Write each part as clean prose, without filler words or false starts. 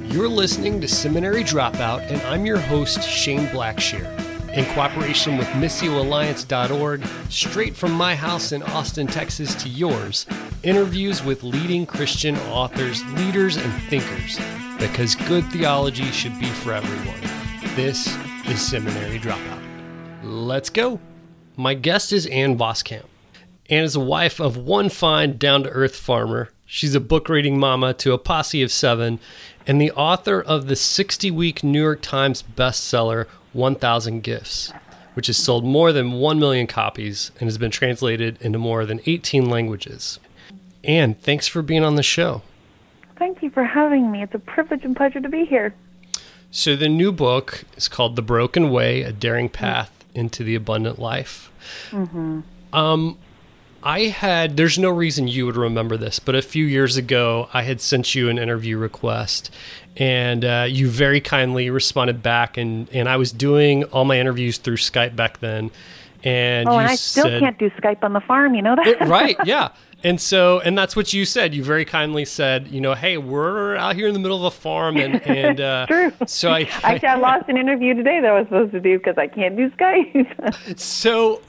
You're listening to Seminary Dropout, and I'm your host, Shane Blackshear. In cooperation with MissioAlliance.org, straight from my house in Austin, Texas to yours, interviews with leading Christian authors, leaders, and thinkers, because good theology should be for everyone. This is Seminary Dropout. Let's go. My guest is Ann Voskamp. Ann is a wife of one fine, down-to-earth farmer. She's a book-reading mama to a posse of 7, and the author of the 60-week New York Times bestseller, 1,000 Gifts, which has sold more than 1 million copies and has been translated into more than 18 languages. Ann, thanks for being on the show. Thank you for having me. It's a privilege and pleasure to be here. So the new book is called The Broken Way, A Daring Path into the Abundant Life. Mm-hmm. There's no reason you would remember this, but a few years ago, I had sent you an interview request, and you very kindly responded back, and I was doing all my interviews through Skype back then, and I still can't do Skype on the farm, you know that? Right, yeah. And that's what you said. You very kindly said, hey, we're out here in the middle of a farm, and true. So Actually, I lost an interview today that I was supposed to do because I can't do Skype. So,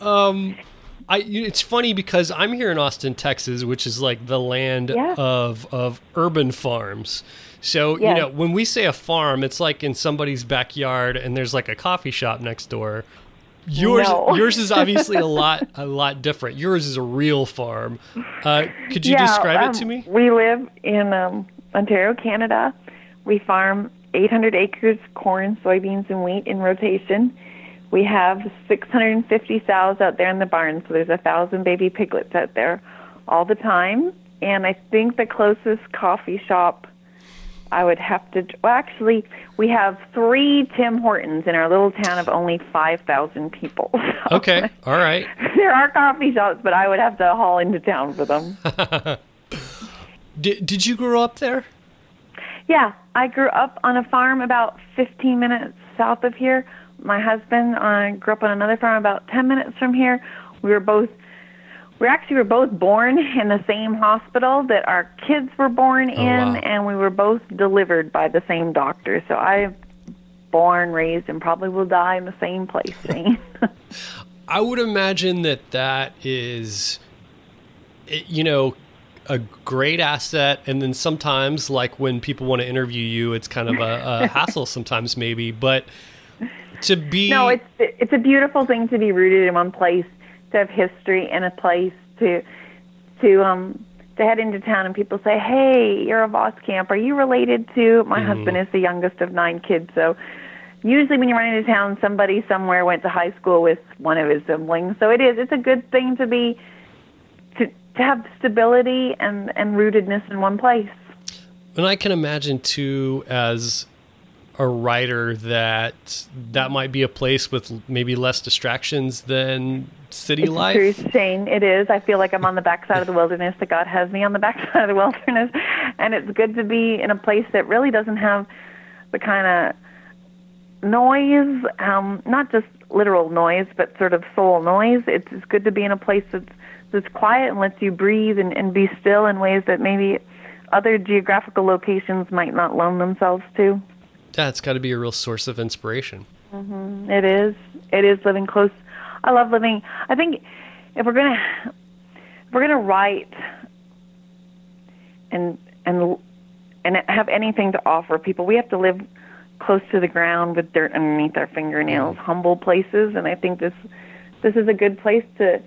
it's funny because I'm here in Austin, Texas, which is like the land of urban farms. So, when we say a farm, it's like in somebody's backyard and there's like a coffee shop next door. Yours is obviously a lot different. Yours is a real farm. Could you describe it to me? We live in Ontario, Canada. We farm 800 acres, corn, soybeans, and wheat in rotation. We have 650 sows out there in the barn, so there's 1,000 baby piglets out there all the time. And I think the closest coffee shop I would have to... Well, actually, we have 3 Tim Hortons in our little town of only 5,000 people. So okay, all right. There are coffee shops, but I would have to haul into town for them. Did you grow up there? Yeah, I grew up on a farm about 15 minutes south of here. My husband grew up on another farm about 10 minutes from here. We were both born in the same hospital that our kids were born in, wow. And we were both delivered by the same doctor. So I'm born, raised, and probably will die in the same place. I would imagine that is, a great asset. And then sometimes, like when people want to interview you, it's kind of a hassle sometimes maybe, but to be... No, it's a beautiful thing to be rooted in one place, to have history and a place to head into town and people say, hey, you're a Voskamp. Are you related to... My husband is the youngest of 9 kids, so usually when you run into town, somebody somewhere went to high school with one of his siblings. So it's a good thing to have stability and rootedness in one place. And I can imagine too, as a writer, that might be a place with maybe less distractions than city life. It's true, Shane. It is. I feel like I'm on the backside of the wilderness, that God has me on the backside of the wilderness. And it's good to be in a place that really doesn't have the kind of noise, not just literal noise, but sort of soul noise. It's good to be in a place that's quiet and lets you breathe and be still in ways that maybe other geographical locations might not loan themselves to. Yeah, it's got to be a real source of inspiration. Mm-hmm. It is. It is living close. I love living. I think if we're gonna write and have anything to offer people, we have to live close to the ground with dirt underneath our fingernails, humble places. And I think this is a good place to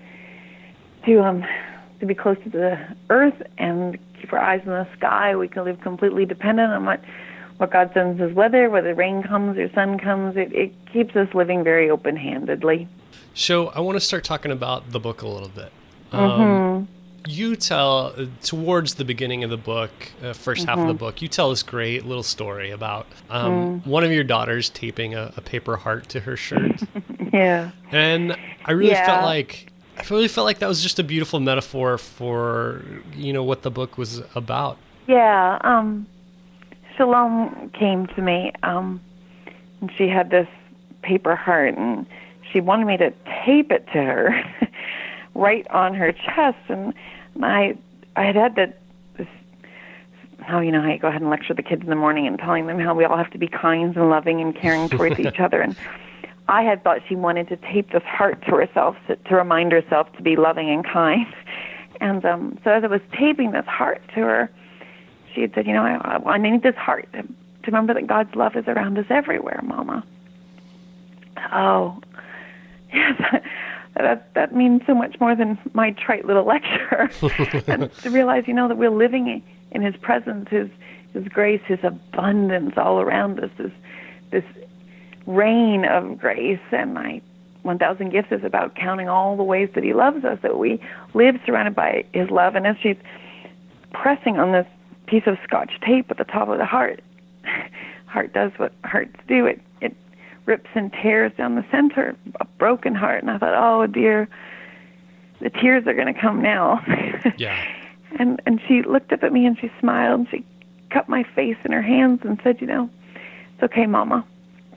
be close to the earth and keep our eyes in the sky. We can live completely dependent on what God sends as weather, whether rain comes or sun comes. It keeps us living very open-handedly. So I want to start talking about the book a little bit. You tell, towards the beginning of the book, first half of the book, you tell this great little story about one of your daughters taping a paper heart to her shirt. Yeah. And I really felt like that was just a beautiful metaphor for, what the book was about. Yeah. Shalom came to me, and she had this paper heart, and she wanted me to tape it to her right on her chest, and I had this how I go ahead and lecture the kids in the morning and telling them how we all have to be kind and loving and caring towards each other. And I had thought she wanted to tape this heart to herself to remind herself to be loving and kind. And so as I was taping this heart to her, she had said, I need this heart to remember that God's love is around us everywhere, Mama. Oh, yes, that means so much more than my trite little lecture. And to realize, that we're living in His presence, His grace, His abundance all around us, this rain of grace. And my 1,000 Gifts is about counting all the ways that He loves us, that we live surrounded by His love. And as she's pressing on this piece of Scotch tape at the top of the heart does what hearts do. It rips and tears down the center, a broken heart. And I thought, oh dear, the tears are going to come now. Yeah. And she looked up at me and she smiled and she cupped my face in her hands and said, it's okay, Mama.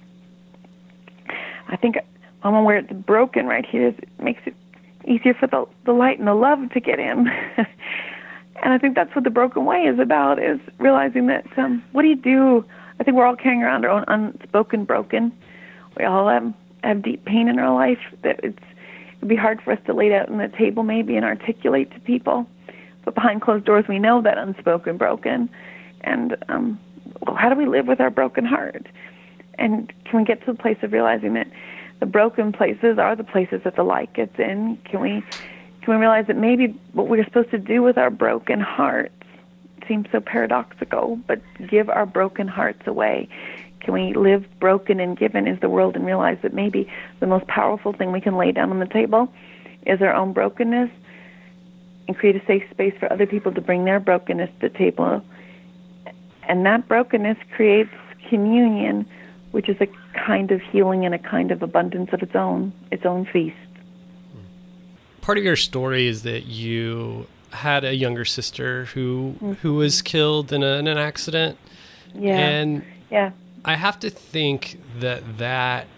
I think, Mama, where it's broken right here, it makes it easier for the light and the love to get in. And I think that's what the broken way is about, is realizing that, what do you do? I think we're all carrying around our own unspoken broken. We all have deep pain in our life that it'd be hard for us to lay it out on the table maybe and articulate to people. But behind closed doors, we know that unspoken broken. And how do we live with our broken heart? And can we get to the place of realizing that the broken places are the places that the light gets in? Can we realize that maybe what we're supposed to do with our broken hearts seems so paradoxical, but give our broken hearts away? Can we live broken and given as the world and realize that maybe the most powerful thing we can lay down on the table is our own brokenness, and create a safe space for other people to bring their brokenness to the table? And that brokenness creates communion, which is a kind of healing and a kind of abundance of its own feast. Part of your story is that you had a younger sister who was killed in an accident. Yeah. And yeah. I have to think that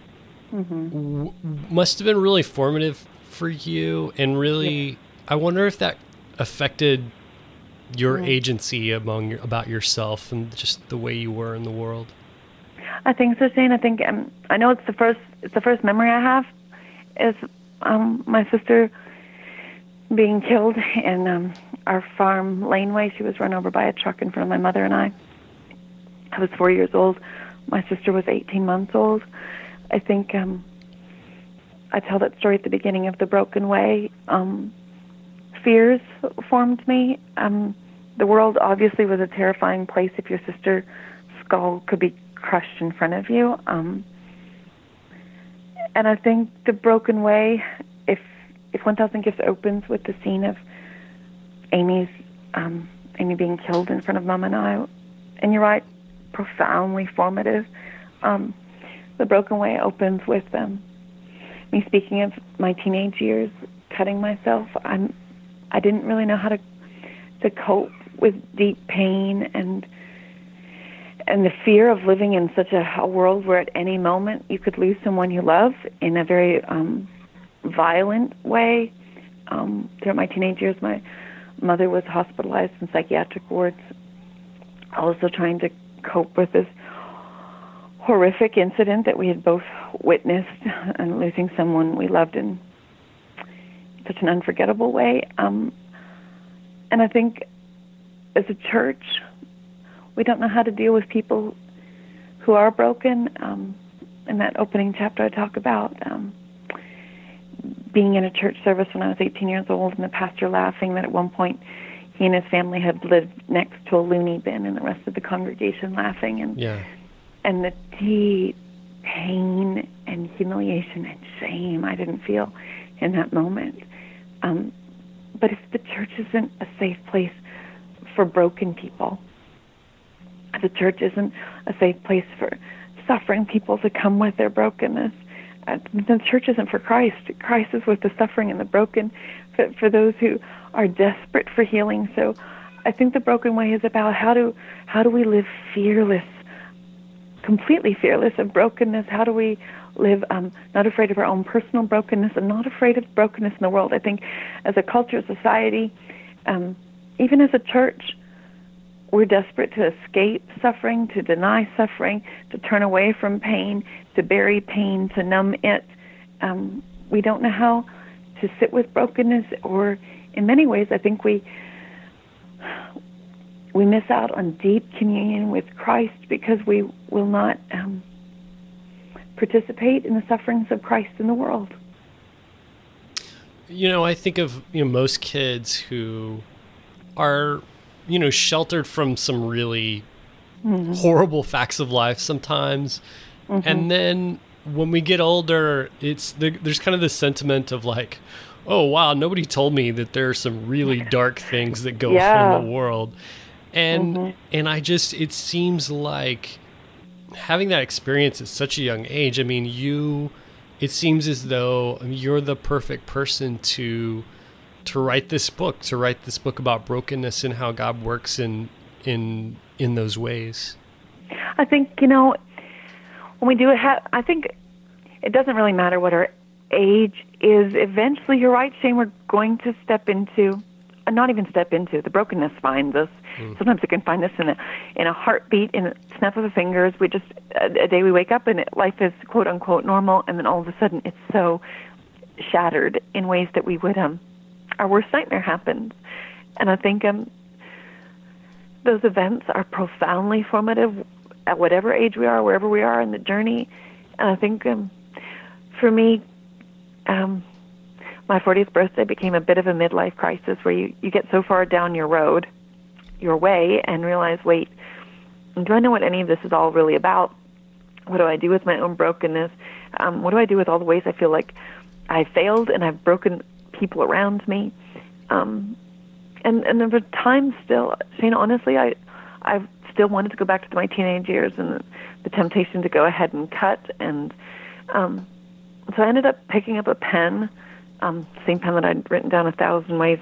must have been really formative for you, and really, I wonder if that affected your agency about yourself and just the way you were in the world. I think so, Shane. I think I know it's the first memory I have is my sister being killed in our farm laneway. She was run over by a truck in front of my mother and I. I was 4 years old. My sister was 18 months old. I think I tell that story at the beginning of The Broken Way. Fears formed me. The world obviously was a terrifying place if your sister's skull could be crushed in front of you. And I think The Broken Way, if 1,000 Gifts opens with the scene of Amy being killed in front of Mom and I, and you're right, profoundly formative. The Broken Way opens with me speaking of my teenage years, cutting myself. I didn't really know how to cope with deep pain and the fear of living in such a world where at any moment you could lose someone you love in a very violent way. Throughout my teenage years, my mother was hospitalized in psychiatric wards, also trying to cope with this horrific incident that we had both witnessed, and losing someone we loved in such an unforgettable way. And I think as a church, we don't know how to deal with people who are broken. In that opening chapter I talk about being in a church service when I was 18 years old, and the pastor laughing that at one point he and his family had lived next to a loony bin, and the rest of the congregation laughing, and the deep pain and humiliation and shame I didn't feel in that moment. But if the church isn't a safe place for broken people, if the church isn't a safe place for suffering people to come with their brokenness, the church isn't for Christ. Christ is with the suffering and the broken, for those who are desperate for healing. So I think The Broken Way is about how do we live fearless, completely fearless of brokenness. How do we live not afraid of our own personal brokenness and not afraid of brokenness in the world? I think as a culture, society, even as a church, we're desperate to escape suffering, to deny suffering, to turn away from pain, to bury pain, to numb it. We don't know how to sit with brokenness, or in many ways, I think we miss out on deep communion with Christ because we will not participate in the sufferings of Christ in the world. I think of most kids who are sheltered from some really horrible facts of life sometimes, and then when we get older, there's kind of this sentiment of like, oh wow, nobody told me that there are some really dark things that go on in the world, and it seems like having that experience at such a young age. I mean, it seems as though you're the perfect person to write this book about brokenness and how God works in those ways. I think, when we do it, I think it doesn't really matter what our age is. Eventually, you're right, Shane, we're going to the brokenness finds us. Sometimes it can find us in a heartbeat, in a snap of the fingers. A day we wake up and life is quote unquote normal, and then all of a sudden it's so shattered in ways that we would, our worst nightmare happens. And I think those events are profoundly formative at whatever age we are, wherever we are in the journey. And I think for me, my 40th birthday became a bit of a midlife crisis where you get so far down your way, and realize, wait, do I know what any of this is all really about? What do I do with my own brokenness? What do I do with all the ways I feel like I failed and I've broken people around me? And there were times still, Shane, honestly, I still wanted to go back to my teenage years and the temptation to go ahead and cut. And so I ended up picking up a pen, same pen that I'd written down 1,000 ways,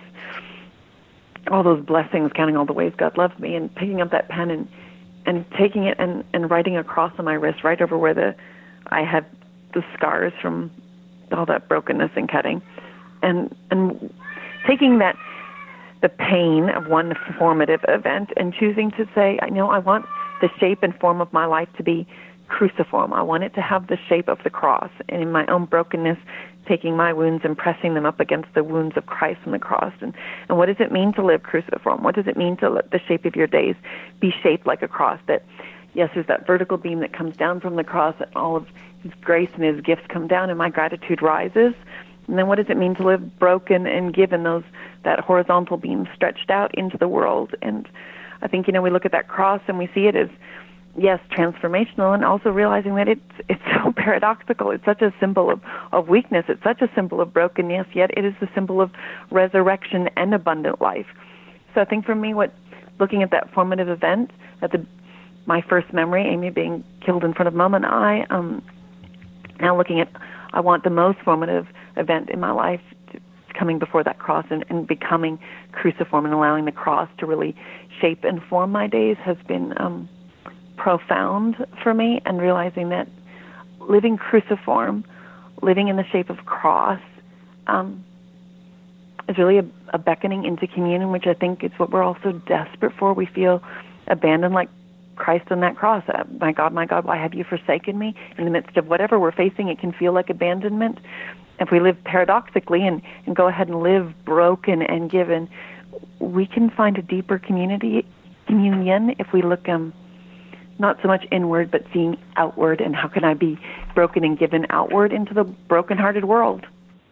all those blessings, counting all the ways God loved me, and picking up that pen and taking it and writing a cross on my wrist right over where I had the scars from all that brokenness and cutting, and taking the pain of one formative event and choosing to say, I want the shape and form of my life to be cruciform. I want it to have the shape of the cross, and in my own brokenness, taking my wounds and pressing them up against the wounds of Christ on the cross. And what does it mean to live cruciform? What does it mean to let the shape of your days be shaped like a cross? That, yes, there's that vertical beam that comes down from the cross, and all of His grace and His gifts come down, and my gratitude rises. And then what does it mean to live broken and given that horizontal beam stretched out into the world? And I think, we look at that cross and we see it as, yes, transformational, and also realizing that it's so paradoxical. It's such a symbol of weakness. It's such a symbol of brokenness, yet it is the symbol of resurrection and abundant life. So I think for me, looking at that formative event, my first memory, Amy being killed in front of Mom and I, now looking at, I want the most formative event in my life coming before that cross and becoming cruciform and allowing the cross to really shape and form my days has been profound for me, and realizing that living cruciform, living in the shape of cross, is really a beckoning into communion, which I think is what we're all so desperate for. We feel abandoned like Christ on that cross. My God, why have you forsaken me? In the midst of whatever we're facing, it can feel like abandonment. If we live paradoxically and go ahead and live broken and given, we can find a deeper communion if we look not so much inward, but seeing outward, and how can I be broken and given outward into the broken-hearted world.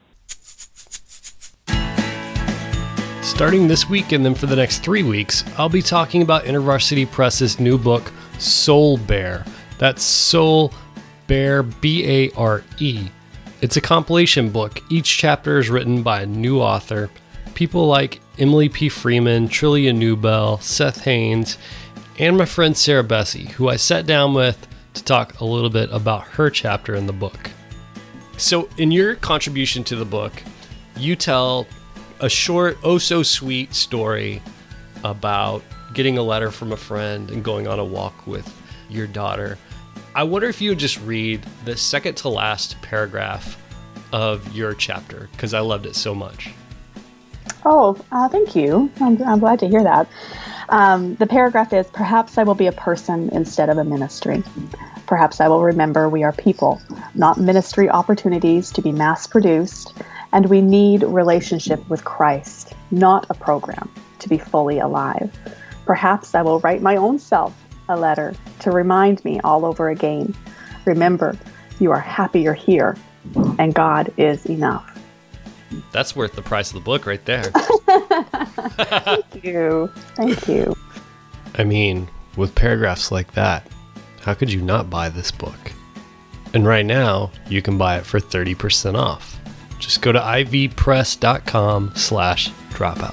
Starting this week and then for the next 3 weeks, I'll be talking about InterVarsity Press's new book, Soul Bare. That's Soul Bare, B-A-R-E. It's a compilation book. Each chapter is written by a new author. People like Emily P. Freeman, Trillia Newbell, Seth Haynes, and my friend Sarah Bessey, who I sat down with to talk a little bit about her chapter in the book. So in your contribution to the book, you tell a short, oh-so-sweet story about getting a letter from a friend and going on a walk with your daughter. I wonder if you would just read the second to last paragraph of your chapter, because I loved it so much. Oh, thank you. I'm glad to hear that. The paragraph is, perhaps I will be a person instead of a ministry. Perhaps I will remember we are people, not ministry opportunities to be mass-produced, and we need relationship with Christ, not a program to be fully alive. Perhaps I will write my own self a letter to remind me all over again. Remember, you are happier here, and God is enough. That's worth the price of the book right there. Thank you. Thank you. I mean, with paragraphs like that, how could you not buy this book? And right now, you can buy it for 30% off. Just go to ivpress.com/dropout.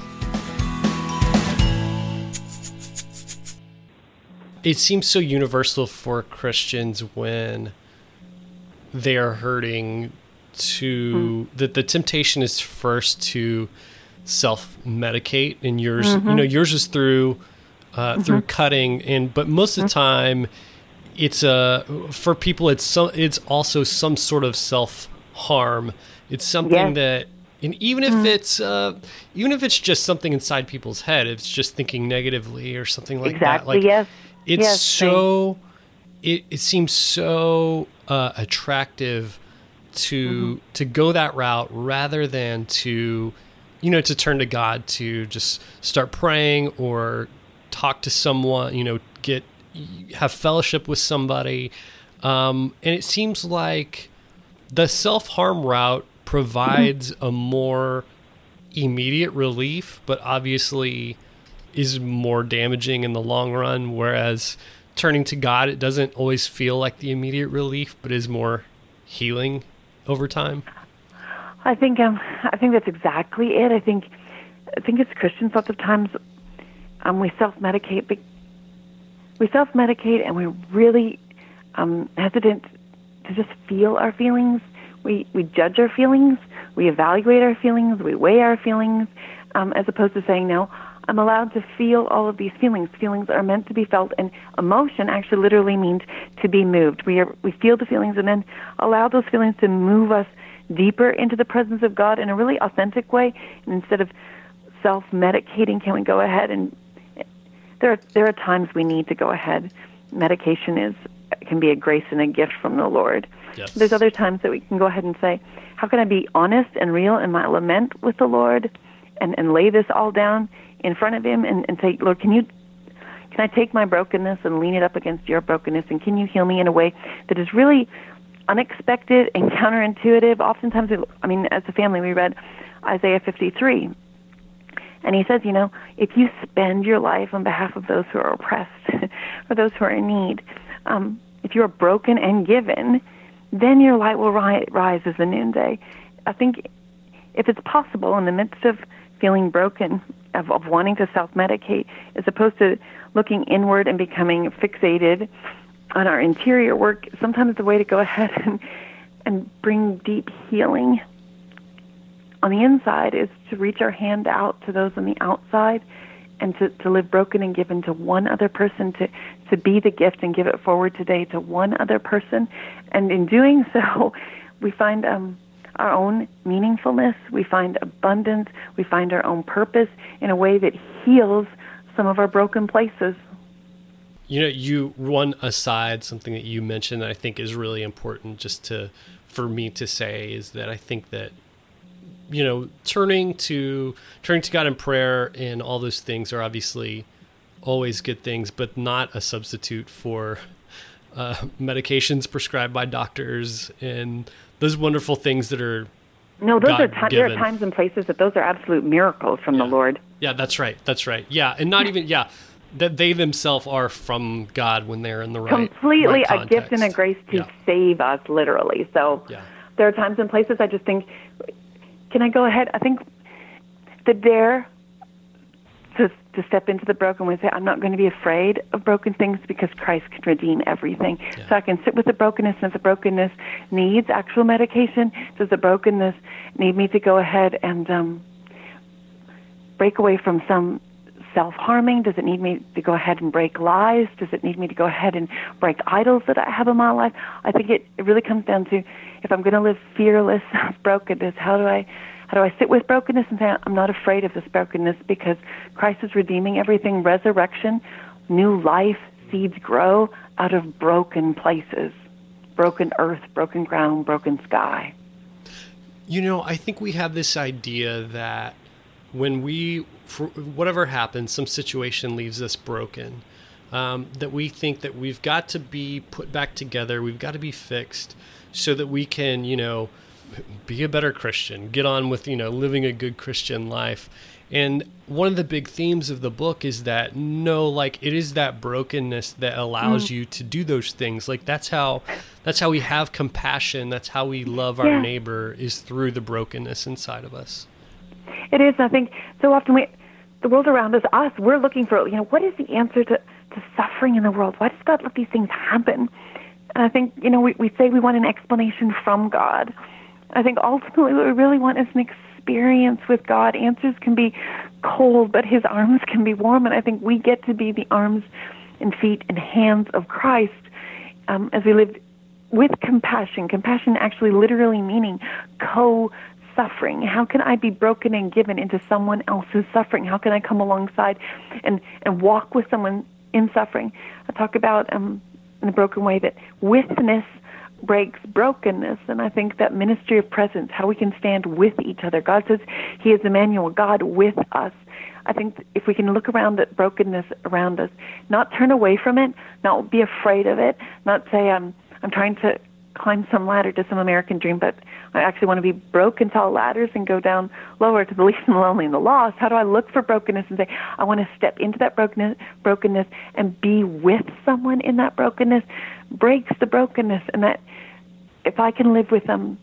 It seems so universal for Christians when they are hurting that the temptation is first to self-medicate, and yours, yours is through cutting, but most of the time, it's for people. It's also some sort of self-harm. It's something that, and even if it's just something inside people's head, if it's just thinking negatively or something like that. Like, it's so. It seems so attractive to go that route rather than to turn to God, to just start praying or talk to someone, have fellowship with somebody. And it seems like the self-harm route provides a more immediate relief, but obviously is more damaging in the long run. Whereas turning to God, it doesn't always feel like the immediate relief, but is more healing over time. I think that's exactly it. I think as Christians, lots of times we self-medicate. We self-medicate, and we're really hesitant to just feel our feelings. We judge our feelings. We evaluate our feelings. We weigh our feelings, as opposed to saying, no, I'm allowed to feel all of these feelings. Feelings are meant to be felt, and emotion actually literally means to be moved. We feel the feelings and then allow those feelings to move us deeper into the presence of God in a really authentic way. And instead of self-medicating, can we go ahead and there are times we need to go ahead. Medication can be a grace and a gift from the Lord. Yes. There's other times that we can go ahead and say, how can I be honest and real in my lament with the Lord and lay this all down in front of Him and say, Lord, can I take my brokenness and lean it up against your brokenness, and can you heal me in a way that is really unexpected and counterintuitive? Oftentimes, as a family, we read Isaiah 53, and he says, if you spend your life on behalf of those who are oppressed or those who are in need, if you are broken and given, then your light will rise as the noonday. I think if it's possible in the midst of feeling broken, of wanting to self-medicate, as opposed to looking inward and becoming fixated on our interior work, sometimes the way to go ahead and bring deep healing on the inside is to reach our hand out to those on the outside and to live broken and given to one other person, to be the gift and give it forward today to one other person. And in doing so, we find our own meaningfulness, we find abundance, we find our own purpose in a way that heals some of our broken places. One aside, something that you mentioned that I think is really important for me to say is that I think that, turning to God in prayer and all those things are obviously always good things, but not a substitute for medications prescribed by doctors and those wonderful things that are there are times and places that those are absolute miracles from the Lord. Yeah, that's right. Yeah, and not even that they themselves are from God when they're in the right completely right a gift and a grace to save us, literally. So there are times and places I just think, can I go ahead? I think the dare to step into the broken and say, I'm not going to be afraid of broken things because Christ can redeem everything. Yeah. So I can sit with the brokenness, and if the brokenness needs actual medication, does the brokenness need me to go ahead and break away from some self-harming? Does it need me to go ahead and break lies? Does it need me to go ahead and break idols that I have in my life? I think it really comes down to, if I'm going to live fearless of brokenness, how do How do I sit with brokenness and say, I'm not afraid of this brokenness because Christ is redeeming everything, resurrection, new life, seeds grow out of broken places, broken earth, broken ground, broken sky. I think we have this idea that when for whatever happens, some situation leaves us broken, that we think that we've got to be put back together, we've got to be fixed so that we can, be a better Christian, get on with, living a good Christian life. And one of the big themes of the book is that it is that brokenness that allows you to do those things. Like that's how we have compassion. That's how we love our neighbor, is through the brokenness inside of us. It is. I think so often the world around us, we're looking for, what is the answer to suffering in the world? Why does God let these things happen? And I think, we say we want an explanation from God. I think ultimately what we really want is an experience with God. Answers can be cold, but his arms can be warm. And I think we get to be the arms and feet and hands of Christ as we live with compassion. Compassion actually literally meaning co-suffering. How can I be broken and given into someone else's suffering? How can I come alongside and walk with someone in suffering? I talk about in a broken way that witness breaks brokenness, and I think that ministry of presence, how we can stand with each other. God says he is Emmanuel, God with us. I think if we can look around at brokenness around us, not turn away from it, not be afraid of it, not say I'm trying to climb some ladder to some American dream, but I actually want to be broken tall ladders and go down lower to the least and the lonely and the lost. How do I look for brokenness and say, I want to step into that brokenness and be with someone in that brokenness? Breaks the brokenness, and that if I can live with them,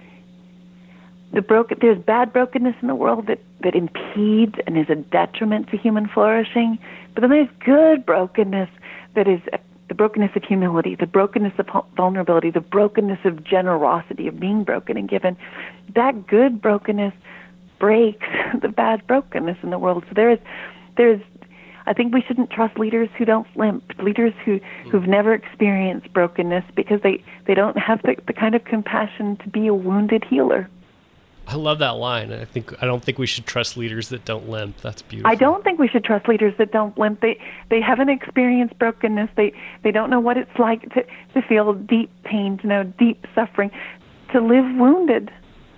there's bad brokenness in the world that impedes and is a detriment to human flourishing, but then there's good brokenness that is the brokenness of humility, the brokenness of vulnerability, the brokenness of generosity, of being broken and given. That good brokenness breaks the bad brokenness in the world. So there is. I think we shouldn't trust leaders who don't limp, leaders who've never experienced brokenness, because they don't have the kind of compassion to be a wounded healer. I love that line. I don't think we should trust leaders that don't limp. That's beautiful. I don't think we should trust leaders that don't limp. They haven't experienced brokenness. They don't know what it's like to feel deep pain, to know deep suffering, to live wounded.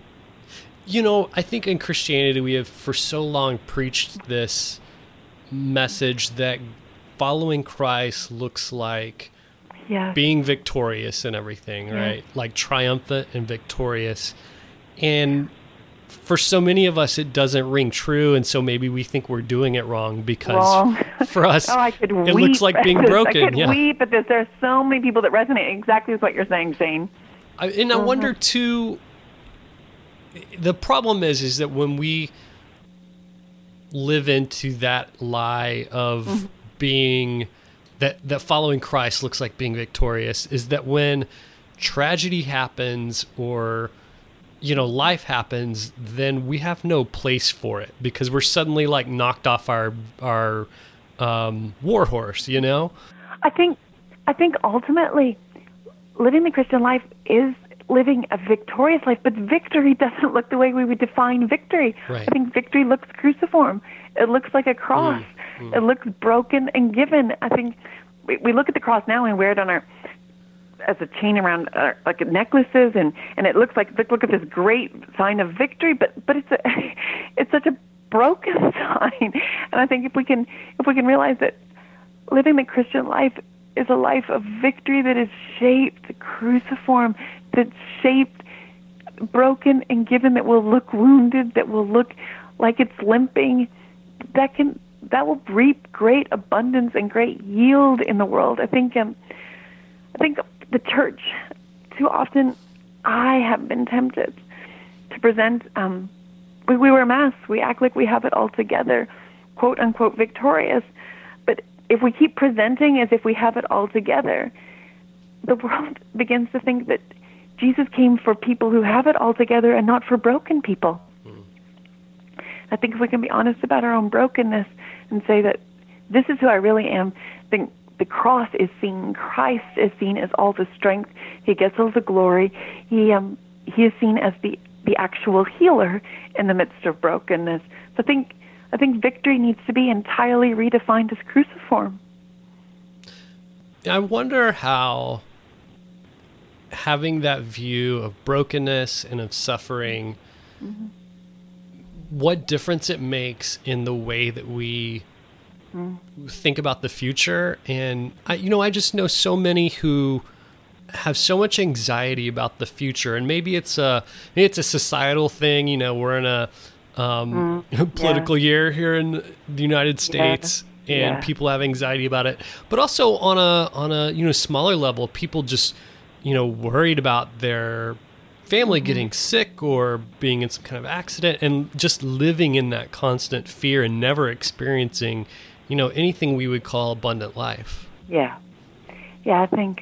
I think in Christianity we have for so long preached this message that following Christ looks like being victorious in everything, right? Like triumphant and victorious. And for so many of us, it doesn't ring true, and so maybe we think we're doing it wrong because for us, it looks like being broken. I could weep at this. There are so many people that resonate exactly with what you're saying, Shane. I wonder, too, the problem is that when we live into that lie of being that following Christ looks like being victorious, is that when tragedy happens or life happens, then we have no place for it because we're suddenly like knocked off our war horse. I think ultimately living the Christian life is living a victorious life, but victory doesn't look the way we would define victory. Right. I think victory looks cruciform. It looks like a cross. It looks broken and given. I think we look at the cross now and wear it on as a chain around like necklaces, and it looks like, look at this great sign of victory, but it's such a broken sign. And I think if we can realize that living the Christian life is a life of victory that is shaped cruciform, that's shaped broken and given, that will look wounded, that will look like it's limping, that will reap great abundance and great yield in the world. I think the church, too often, I have been tempted to present. We wear masks. We act like we have it all together, quote unquote victorious. But if we keep presenting as if we have it all together, the world begins to think that Jesus came for people who have it all together and not for broken people. I think if we can be honest about our own brokenness and say that this is who I really am, then the cross is seen, Christ is seen as all the strength. He gets all the glory. He is seen as the the actual healer in the midst of brokenness. So I think victory needs to be entirely redefined as cruciform. I wonder how having that view of brokenness and of suffering, what difference it makes in the way that we think about the future. And I just know so many who have so much anxiety about the future, and maybe it's a societal thing. We're in a political year here in the United States, and people have anxiety about it. But also on a smaller level, people just worried about their family getting sick or being in some kind of accident, and just living in that constant fear and never experiencing anything we would call abundant life. Yeah. I think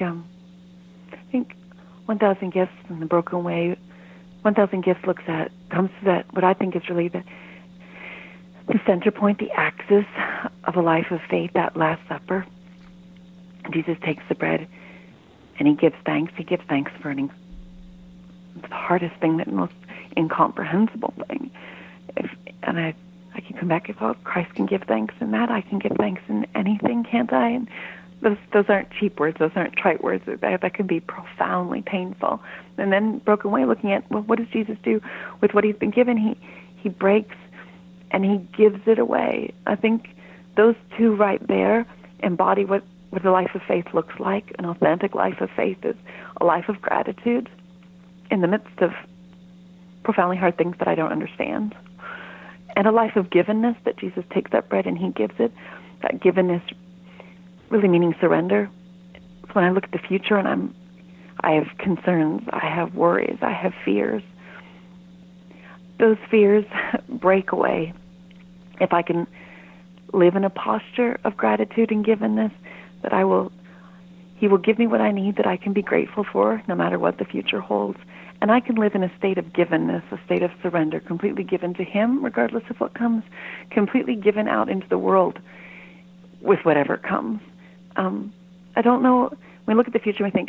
1,000 Gifts in the Broken Way, 1,000 Gifts comes to that, what I think is really the center point, the axis of a life of faith, that Last Supper. Jesus takes the bread and he gives thanks. He gives thanks for the hardest thing, the most incomprehensible thing. And I can come back, if Christ can give thanks in that, I can give thanks in anything, can't I? And those aren't cheap words. Those aren't trite words. That can be profoundly painful. And then Broken Way, looking at, well, what does Jesus do with what he's been given? He breaks and he gives it away. I think those two right there embody what a life of faith looks like. An authentic life of faith is a life of gratitude in the midst of profoundly hard things that I don't understand. And a life of givenness, that Jesus takes that bread and he gives it. That givenness really meaning surrender. So when I look at the future and I have concerns, I have worries, I have fears, those fears break away if I can live in a posture of gratitude and givenness, that he will give me what I need, that I can be grateful for no matter what the future holds. And I can live in a state of givenness, a state of surrender, completely given to him regardless of what comes, completely given out into the world with whatever comes. I don't know, when we look at the future, we think,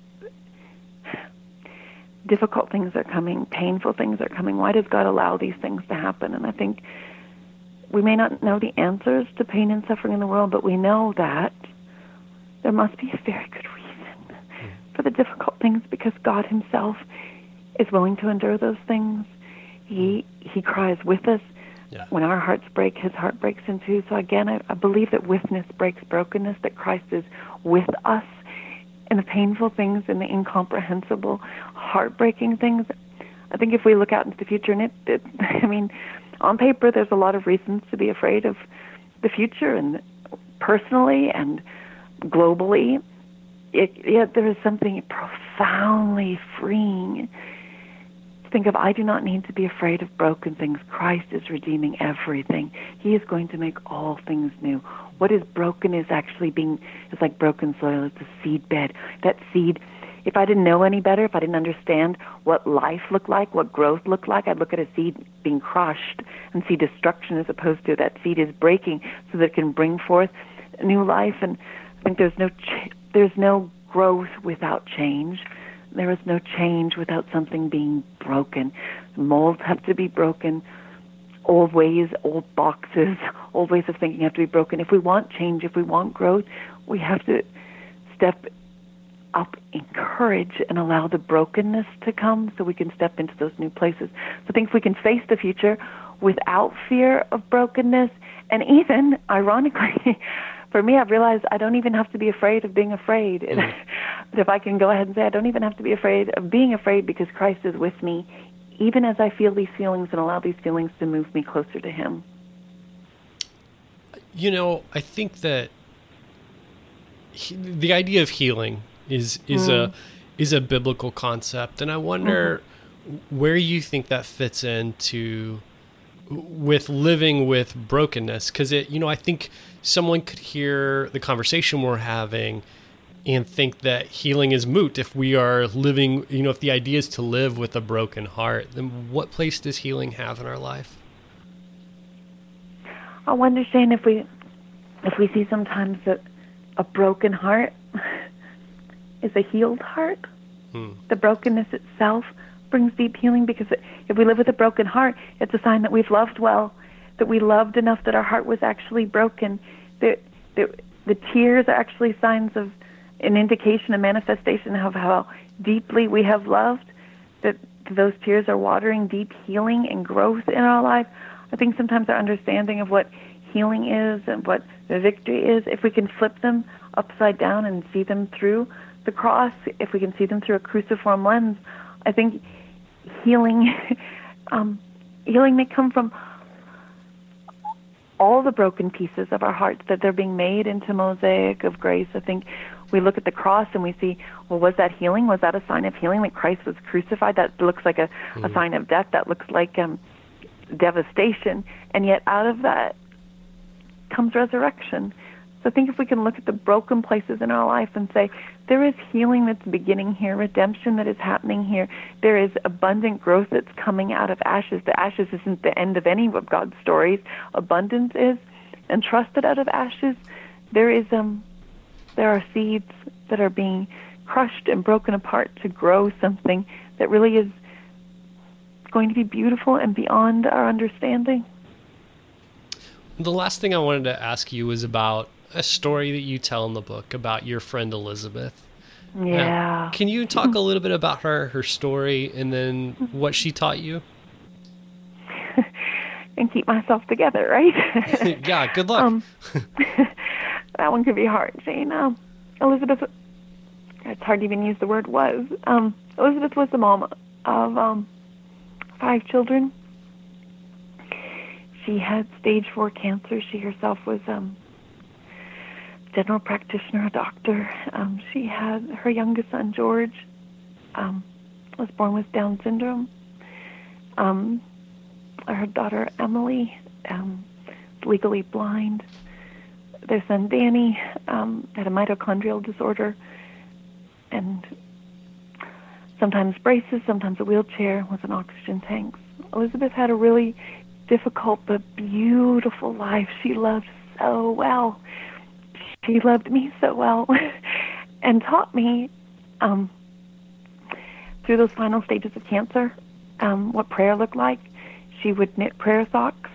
difficult things are coming, painful things are coming. Why does God allow these things to happen? And I think we may not know the answers to pain and suffering in the world, but we know that there must be a very good reason for the difficult things, because God himself is willing to endure those things. He cries with us. Yeah. When our hearts break, his heart breaks in two. So again, I believe that witness breaks brokenness, that Christ is with us in the painful things, in the incomprehensible, heartbreaking things. I think if we look out into the future, and on paper, there's a lot of reasons to be afraid of the future, and personally and globally, there is something profoundly freeing. Think of, I do not need to be afraid of broken things. Christ is redeeming everything. He is going to make all things new. What is broken is actually it's like broken soil. It's a seed bed. That seed, if I didn't know any better, if I didn't understand what life looked like, what growth looked like, I'd look at a seed being crushed and see destruction, as opposed to that seed is breaking so that it can bring forth new life. And I think there's no growth without change. There is no change without something being broken. Molds have to be broken. Old ways, old boxes, old ways of thinking have to be broken. If we want change, if we want growth, we have to step up in courage and allow the brokenness to come so we can step into those new places. So I think if we can face the future without fear of brokenness, and even, ironically, for me, I've realized I don't even have to be afraid of being afraid. If I can go ahead and say, I don't even have to be afraid of being afraid, because Christ is with me, even as I feel these feelings, and allow these feelings to move me closer to him. I think that the idea of healing is a biblical concept, and I wonder where you think that fits into with living with brokenness, because I think someone could hear the conversation we're having and think that healing is moot if we are living, if the idea is to live with a broken heart. Then what place does healing have in our life? I wonder, Shane, if we see sometimes that a broken heart is a healed heart. The brokenness itself brings deep healing, because if we live with a broken heart, it's a sign that we've loved well, that we loved enough that our heart was actually broken. The tears are actually signs of an indication, a manifestation of how deeply we have loved, that those tears are watering deep healing and growth in our life. I think sometimes our understanding of what healing is and what the victory is, if we can flip them upside down and see them through the cross, if we can see them through a cruciform lens, I think healing may come from all the broken pieces of our hearts, that they're being made into mosaic of grace. I think we look at the cross and we see, well, was that healing? Was that a sign of healing, that Christ was crucified? That looks like a sign of death. That looks like devastation. And yet out of that comes resurrection. So I think if we can look at the broken places in our life and say, there is healing that's beginning here, redemption that is happening here, there is abundant growth that's coming out of ashes. The ashes isn't the end of any of God's stories. Abundance is, and trust that out of ashes there are seeds that are being crushed and broken apart to grow something that really is going to be beautiful and beyond our understanding. The last thing I wanted to ask you was about a story that you tell in the book about your friend Elizabeth. Yeah. Can you talk a little bit about her story, and then what she taught you? And keep myself together, right? Yeah, good luck. That one could be hard, Shane. Elizabeth, it's hard to even use the word was. Elizabeth was the mom of 5 children. She had stage 4 cancer. She herself was general practitioner, a doctor. She had her youngest son, George, was born with Down syndrome. Her daughter, Emily, legally blind. Their son, Danny, had a mitochondrial disorder, and sometimes braces, sometimes a wheelchair with an oxygen tank. Elizabeth had a really difficult but beautiful life. She loved so well. She loved me so well and taught me through those final stages of cancer what prayer looked like. She would knit prayer socks,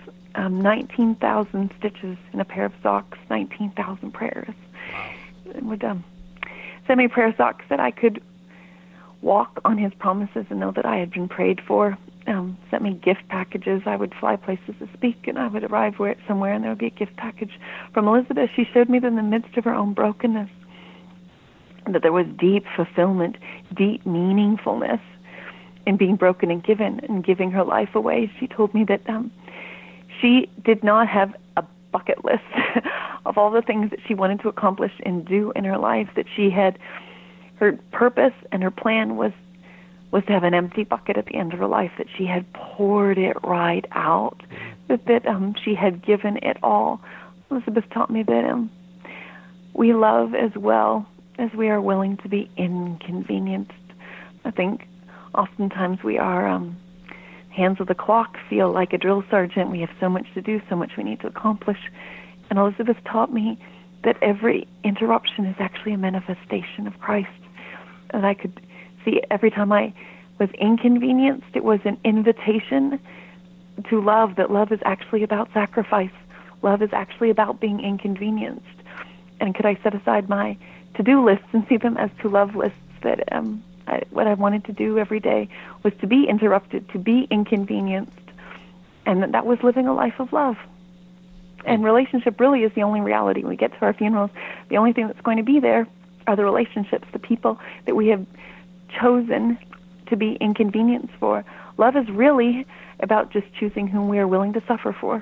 19,000 stitches in a pair of socks, 19,000 prayers. Wow. And would send me prayer socks that I could walk on his promises and know that I had been prayed for. Sent me gift packages. I would fly places to speak, and I would arrive somewhere, and there would be a gift package from Elizabeth. She showed me that in the midst of her own brokenness, that there was deep fulfillment, deep meaningfulness in being broken and giving her life away. She told me that she did not have a bucket list of all the things that she wanted to accomplish and do in her life, that she had her purpose and her plan was to have an empty bucket at the end of her life, that she had poured it right out, that she had given it all. Elizabeth taught me that we love as well as we are willing to be inconvenienced. I think oftentimes we are hands of the clock, feel like a drill sergeant. We have so much to do, so much we need to accomplish. And Elizabeth taught me that every interruption is actually a manifestation of Christ. And I could see every time I was inconvenienced, it was an invitation to love, that love is actually about sacrifice. Love is actually about being inconvenienced. And could I set aside my to-do lists and see them as to-love lists, that what I wanted to do every day was to be interrupted, to be inconvenienced, and that was living a life of love. And relationship really is the only reality. When we get to our funerals, the only thing that's going to be there are the relationships, the people that we have chosen to be inconvenienced for. Love is really about just choosing whom we are willing to suffer for.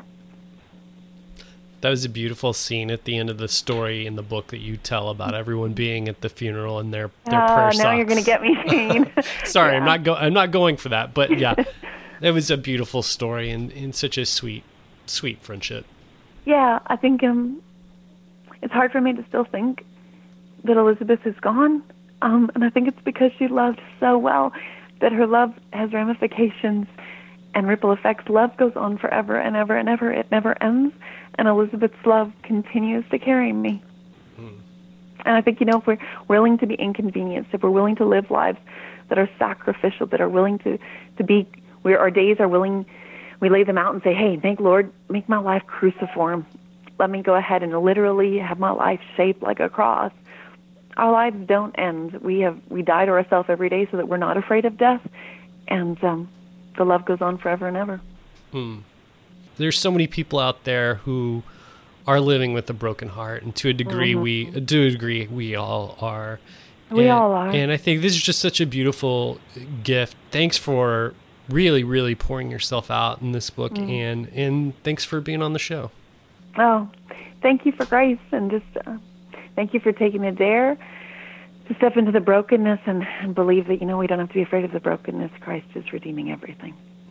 That was a beautiful scene at the end of the story in the book that you tell about everyone being at the funeral and their prayer socks. Now you're going to get me, Shane. Sorry, yeah. I'm not going for that, but yeah, it was a beautiful story and such a sweet friendship. Yeah, I think it's hard for me to still think that Elizabeth is gone, and I think it's because she loved so well that her love has ramifications and ripple effects. Love goes on forever and ever and ever. It never ends. And Elizabeth's love continues to carry me. And I think, if we're willing to be inconvenienced, if we're willing to live lives that are sacrificial, that are willing to be, where our days are willing, we lay them out and say, hey, Lord, make my life cruciform. Let me go ahead and literally have my life shaped like a cross. Our lives don't end. We die to ourselves every day so that we're not afraid of death, and the love goes on forever and ever. There's so many people out there who are living with a broken heart, and to a degree, we all are. We all are. And I think this is just such a beautiful gift. Thanks for really, really pouring yourself out in this book, and thanks for being on the show. Oh, thank you for grace, and just thank you for taking a dare to step into the brokenness and believe that, we don't have to be afraid of the brokenness. Christ is redeeming everything.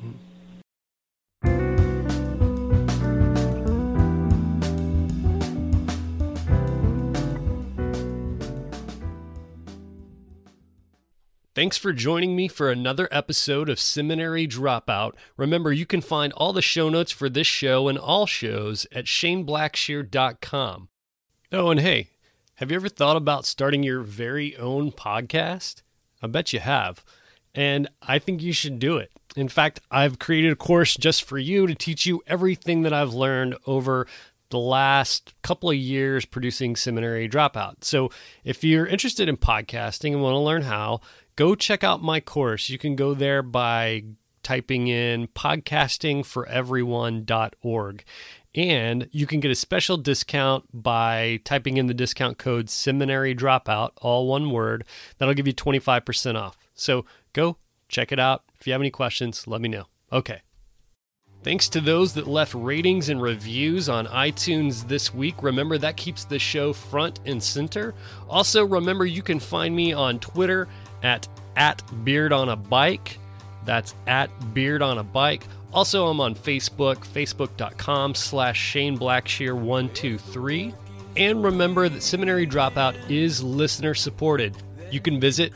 Thanks for joining me for another episode of Seminary Dropout. Remember, you can find all the show notes for this show and all shows at ShaneBlackshear.com. Oh, and hey, have you ever thought about starting your very own podcast? I bet you have. And I think you should do it. In fact, I've created a course just for you to teach you everything that I've learned over the last couple of years producing Seminary Dropout. So if you're interested in podcasting and want to learn how, go check out my course. You can go there by typing in podcastingforeveryone.org. And you can get a special discount by typing in the discount code Seminary Dropout, all one word. That'll give you 25% off. So go check it out. If you have any questions, let me know. Okay. Thanks to those that left ratings and reviews on iTunes this week. Remember, that keeps the show front and center. Also, remember, you can find me on Twitter at BeardOnABike. That's at BeardOnABike. Also, I'm on Facebook, facebook.com/ShaneBlackshear123. And remember that Seminary Dropout is listener supported. You can visit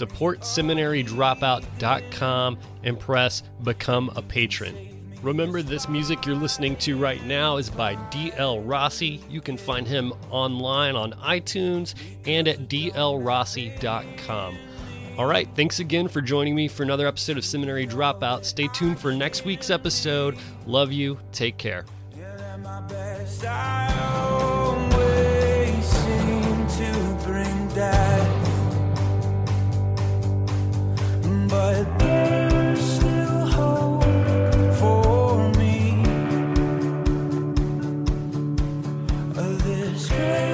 supportseminarydropout.com and press Become a Patron. Remember, this music you're listening to right now is by D.L. Rossi. You can find him online on iTunes and at dlrossi.com. All right, thanks again for joining me for another episode of Seminary Dropout. Stay tuned for next week's episode. Love you. Take care. But there's still hope for me. This great